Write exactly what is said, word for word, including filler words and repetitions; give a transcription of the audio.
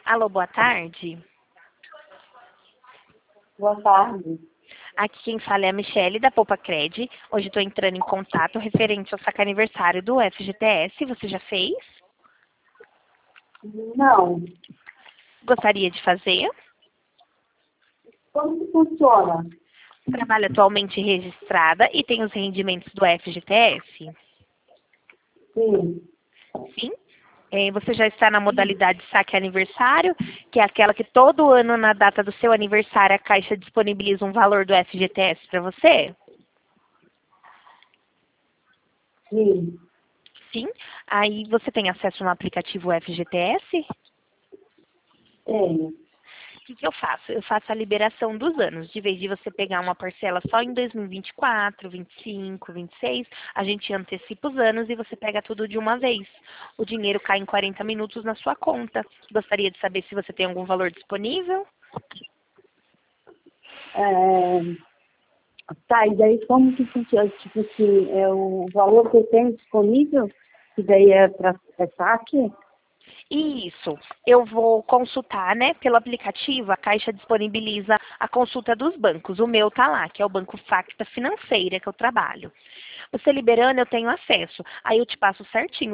Alô, boa tarde. Boa tarde. Aqui quem fala é a Michele, da Poupa Cred. Hoje estou entrando em contato referente ao saque aniversário do F G T S. Você já fez? Não. Gostaria de fazer? Como que funciona? Trabalho atualmente registrada e tem os rendimentos do F G T S? Sim. Sim. É, você já está na modalidade saque aniversário, que é aquela que todo ano, na data do seu aniversário, a Caixa disponibiliza um valor do F G T S para você? Sim. Sim. Aí você tem acesso no aplicativo F G T S? Tenho. O que, que eu faço? Eu faço a liberação dos anos. De vez de você pegar uma parcela só em dois mil e vinte e quatro, vinte e cinco, vinte e seis, a gente antecipa os anos e você pega tudo de uma vez. O dinheiro cai em quarenta minutos na sua conta. Gostaria de saber se você tem algum valor disponível? É... Tá, e daí como que funciona? Tipo assim, é o valor que eu tenho disponível, que daí é para é saque? Isso, eu vou consultar, né? Pelo aplicativo, a Caixa disponibiliza a consulta dos bancos. O meu tá lá, que é o Banco Facta Financeira que eu trabalho. Você liberando, eu tenho acesso. Aí eu te passo certinho